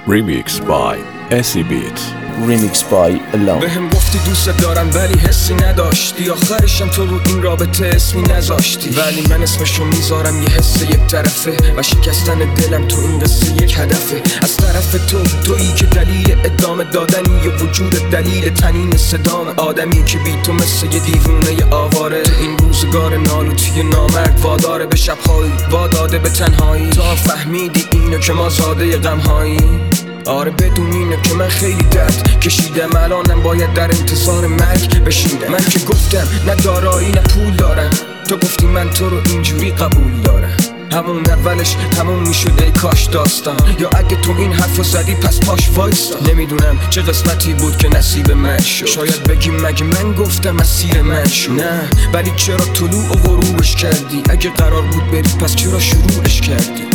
Remix by SE Beat. Remix by Alone. بهم گفتی دوست دارم ولی حسی نداشتی، آخرشم تو رو این رابطه اسمی نذاشتی، ولی من اسمشو میذارم یه حس یک طرفه و شکستن دلم تو این قصه یک هدفه. از طرف تویی که دلیل ادامه دادنی و وجود دلیل تنین صدام آدمی که بی تو مثل یه دیوونه آواره. این روزگار نالوتی نامرد واداره به شبهایی، واداده به تنهایی. تا فهمیدی اینو که ما زاده غمهایی. آره بدون اینه که من خیلی درد کشیدم، الانم باید در انتظار مرگ بشینم. من که گفتم نه دارایی نه پول دارم، تو گفتی من تو رو اینجوری قبول دارم. همون اولش تموم میشد ای کاش داستان، یا اگه تو این حرفو زدی پس پاش وایسا. نمیدونم چه قسمتی بود که نصیب من شد، شاید بگیم مگه من گفتم مسیر من شد. نه ولی چرا طلوع و غروبش کردی؟ اگه قرار بود بری پس چرا شروعش کردی؟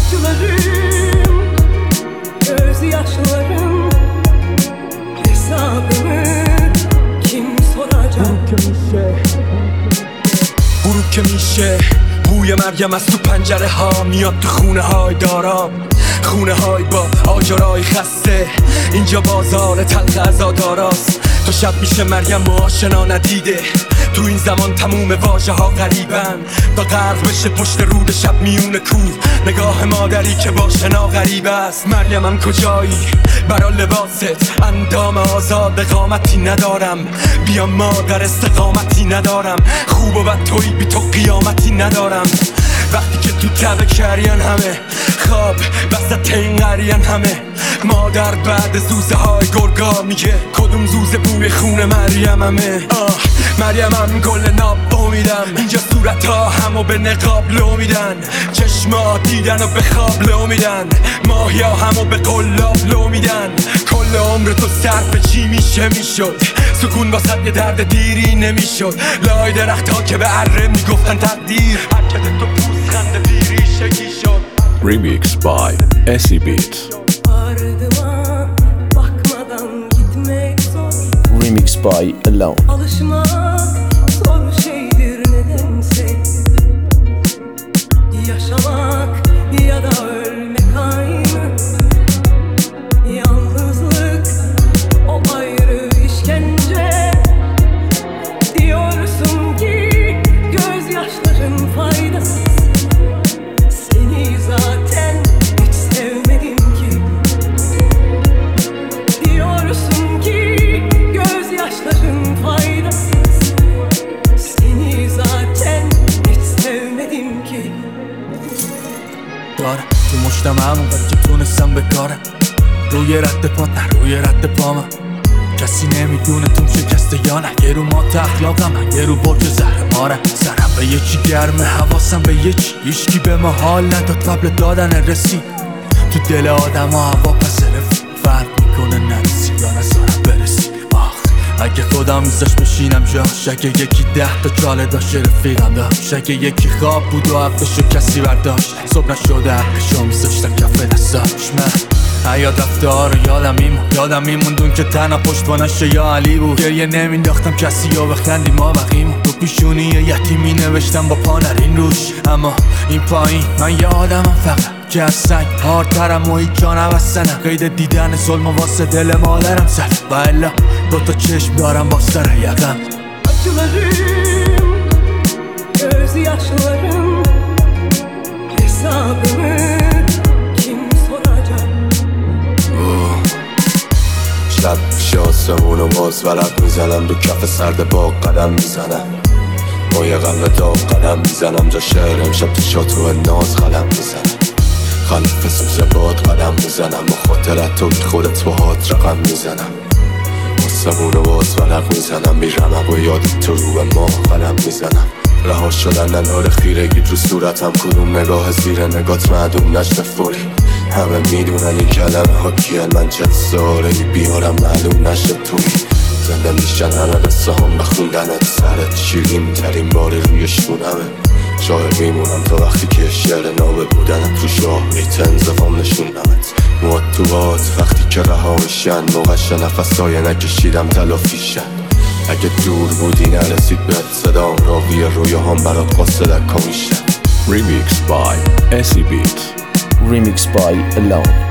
Gözyaşlarım hesabımı kim soracak? برو که میشه بوی مریم از تو پنجره ها میاد تو خونه های دارام، خونه های با آجرای خسته. اینجا بازار تلخ عزاداراست، تا شب میشه مریم و آشنا ندیده. تو این زمان تموم واژه ها غریبن، تا غرق بشه پشت رود شب میون کوه. نگاه مادری که با شنا غریب است. مریمم کجایی؟ برا لباست اندام آزاد قامتی ندارم. بیا مادر استقامتی ندارم، خوب و بد توی بی تو قیامتی ندارم. وقتی که تو تبه کریان همه خواب وسط این قریان همه. مادر بعد زوزه های گرگا میگه کدوم زوزه بوی خون مریم همه. مریمم گل ناب امیدم، اینجا صورت ها همو به نقاب لو میدن. چشما دیدن و به خواب لو میدن، ماهی ها همو به قلاب لو میدن. کل عمر تو صرف چی میشه میشد؟ سکون واسه یه درد دیری نمیشد. لای درخت ها که به اره میگفتن تقدیر، حرکت تو پوزخنده دیری شکی شد. Remix by SE Beat. Ardıma bakmadan gitmek zor. Remix by Alone. Alışmak zor şeydir nedense. Yaşamak ya da ölmek aynı. Yalnızlık o ayrı işkence. Diyorsun ki gözyaşların faydasız. Seni zaten hiç sevmedim ki. Diyorsun ki gözyaşların faydasız. Seni zaten hiç sevmedim ki. دارم تو مشتم همون ولی که تونستم بکارم. روی رد پا نه روی رد پا من، کسی نمیدونه توم شکسته یا نه. یه رو ما اخلاقم هم یه رو برج زهرمارم. سرم به یکی گرمه حواسم به یکی، هیچکی به ما حال نداد قبل دادن رسید. تو دل آدم ها هوا پس فرق میکنه نرسی یا نزارم برسی. اگه خودم میزاش بشینم جاش، اگه یکی 10 تا چاله داشت رفیقم داشت، اگه یکی خواب بود و حقشو کسی برداشت، صبح نشده حقشو میزاشتم کف دستاش. من حیات رفتار رو یادم میموندون که تنها پشتوانش یا علی بود. گریه نمینداختم کسی یا بخندی ما بقیمون. تو پیشونی یتیمی نوشتم با پا نرین روش. اما این پایین من یه آدمم فقط که از سنگ هارترم و هیچ جا نبستنم. قید دیدن ظلم و واسه دل مادرم زد و الا 2 تا چشم دارم باستر یقم. Acılarım, gözyaşlarım hesabımı kim soracak? شب میشه آسمون و باز ورق میزنم، رو کف سرد باغ قدم میزنم. با یه قلب داغ قدم میزنم، جا شهر امشب تو شاتو ناز قدم میزنم. خلف سوزه باد قدم میزنم، با خاطرت تو بی خودت با هات رقم میزنم. آسمون و باز ورق میزنم، میرمم و یاد تو رو به ما قدم میزنم. رها شدن ننار خیرگی رو صورتم، کدوم نگاه زیر نگات معدوم نشته فوری. همه میدونن این کلمه ها کیان، من چه ساره بیارم معلوم نشه توی. زنده میشن همه قصه هم بخوندنت، سرت شیرین ترین باری روی شونمه. شاهد میمونم تا وقتی که شعر نامه بودنت رو شاه انزفام نشوندمت. مواد تو باد وقتی که رها میشن، موقعش نفسای نکشیدم تلافیشن. اگه دور بودی نرسید بهت صدام، راوی رویاهام برات قاصدک میشن. Remix by SE Beat. Remix by Alone.